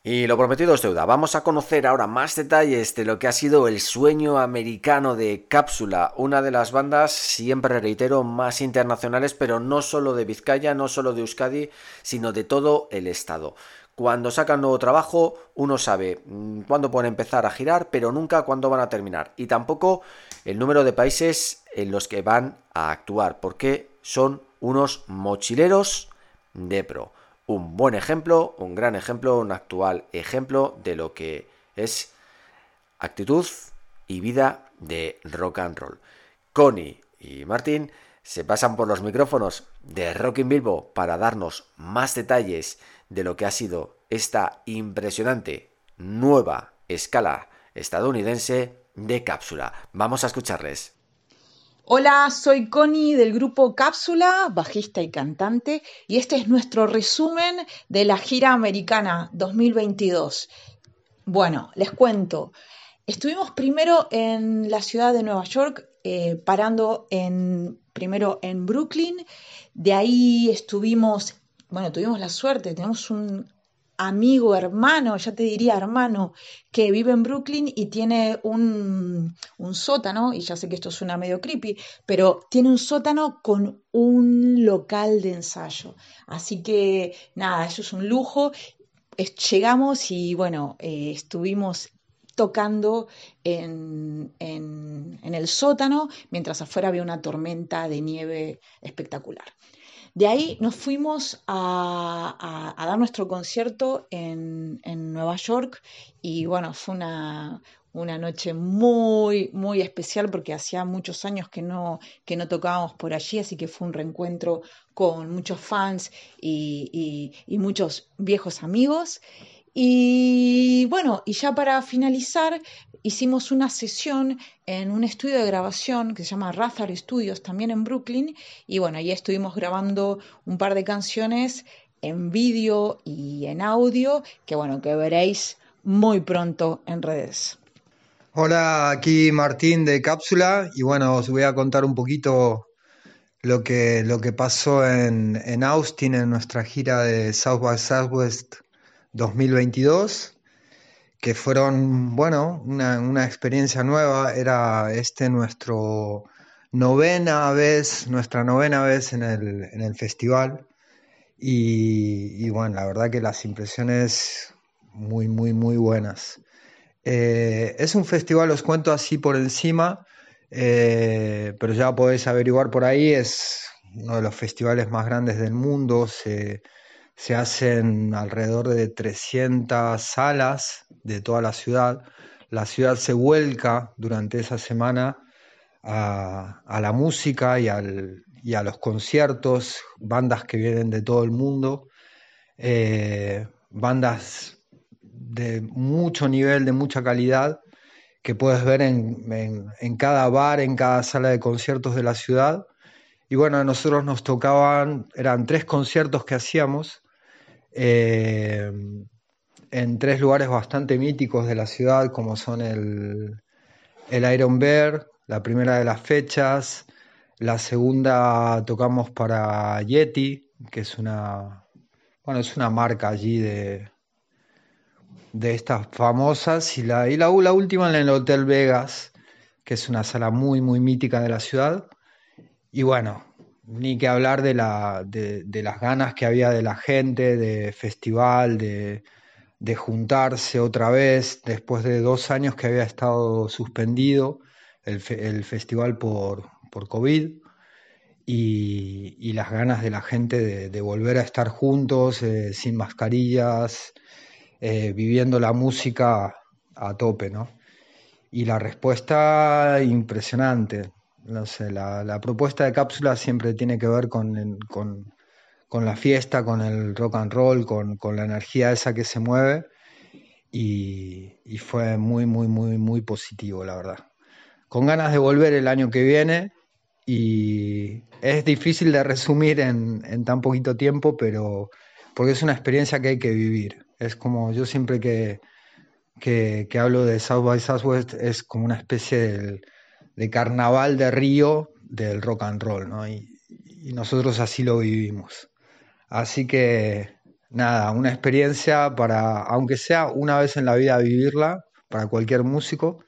Y lo prometido es deuda. Vamos a conocer ahora más detalles de lo que ha sido el sueño americano de Cápsula, una de las bandas, siempre reitero, más internacionales, pero no solo de Vizcaya, no solo de Euskadi, sino de todo el estado. Cuando sacan nuevo trabajo, uno sabe cuándo pueden empezar a girar, pero nunca cuándo van a terminar. Y tampoco el número de países en los que van a actuar, porque son unos mochileros de pro. Un buen ejemplo, un gran ejemplo, un actual ejemplo de lo que es actitud y vida de rock and roll. Connie y Martín se pasan por los micrófonos de Rockin' Bilbo para darnos más detalles de lo que ha sido esta impresionante nueva escala estadounidense de Cápsula. Vamos a escucharles. Hola, soy Connie del grupo Cápsula, bajista y cantante, y este es nuestro resumen de la gira americana 2022. Bueno, les cuento. Estuvimos primero en la ciudad de Nueva York, primero en Brooklyn. De ahí estuvimos, bueno, tuvimos la suerte, tenemos un amigo, hermano, ya te diría hermano, que vive en Brooklyn y tiene un sótano, y ya sé que esto suena medio creepy, pero tiene un sótano con un local de ensayo. Así que nada, eso es un lujo. Llegamos y bueno, estuvimos tocando en el sótano, mientras afuera había una tormenta de nieve espectacular. De ahí nos fuimos a dar nuestro concierto en Nueva York y bueno, fue una noche muy, muy especial porque hacía muchos años que no tocábamos por allí, así que fue un reencuentro con muchos fans y muchos viejos amigos. Y bueno, y ya para finalizar, hicimos una sesión en un estudio de grabación que se llama Razar Studios, también en Brooklyn, y bueno, ahí estuvimos grabando un par de canciones en vídeo y en audio, que bueno, que veréis muy pronto en redes. Hola, aquí Martín de Cápsula y bueno, os voy a contar un poquito lo que pasó en Austin en nuestra gira de South by Southwest 2022, que fueron, bueno, una experiencia nueva. Era nuestra novena vez en el festival y bueno, la verdad que las impresiones muy, muy, muy buenas. Es un festival, os cuento así por encima, pero ya podéis averiguar por ahí. Es uno de los festivales más grandes del mundo. Se hacen alrededor de 300 salas de toda la ciudad. La ciudad se vuelca durante esa semana a la música y a los conciertos, bandas que vienen de todo el mundo, bandas de mucho nivel, de mucha calidad, que puedes ver en cada bar, en cada sala de conciertos de la ciudad. Y bueno, a nosotros nos tocaban, eran 3 conciertos que hacíamos, eh, en 3 lugares bastante míticos de la ciudad, como son el Iron Bear, la primera de las fechas. La segunda tocamos para Yeti, que es una marca allí de estas famosas, y la última en el Hotel Vegas, que es una sala muy, muy mítica de la ciudad. Y bueno, ni que hablar de las ganas que había de la gente, de festival, de juntarse otra vez, después de 2 años que había estado suspendido el festival por COVID. Y las ganas de la gente de volver a estar juntos, sin mascarillas, viviendo la música a tope, ¿no? Y la respuesta impresionante. No sé, la propuesta de Cápsula siempre tiene que ver con la fiesta, con el rock and roll, con la energía esa que se mueve, y fue muy, muy, muy, muy positivo, la verdad. Con ganas de volver el año que viene, y es difícil de resumir en tan poquito tiempo, pero porque es una experiencia que hay que vivir. Es como yo siempre que hablo de South by Southwest, es como una especie de carnaval de Río del rock and roll, ¿no? Y nosotros así lo vivimos. Así que nada, una experiencia para, aunque sea una vez en la vida, vivirla para cualquier músico.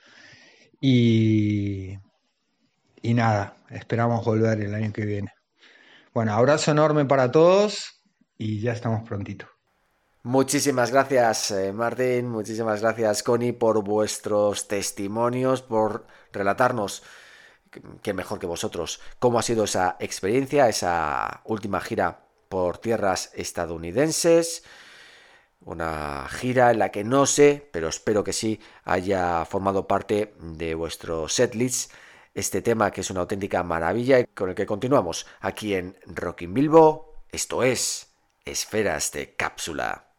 Y, y nada, esperamos volver el año que viene. Bueno, abrazo enorme para todos y ya estamos prontito. Muchísimas gracias, Martín, muchísimas gracias, Connie, por vuestros testimonios, por relatarnos, que mejor que vosotros, cómo ha sido esa experiencia, esa última gira por tierras estadounidenses. Una gira en la que no sé, pero espero que sí, haya formado parte de vuestro setlist este tema, que es una auténtica maravilla y con el que continuamos aquí en Rock in Bilbo. Esto es Esferas de Cápsula.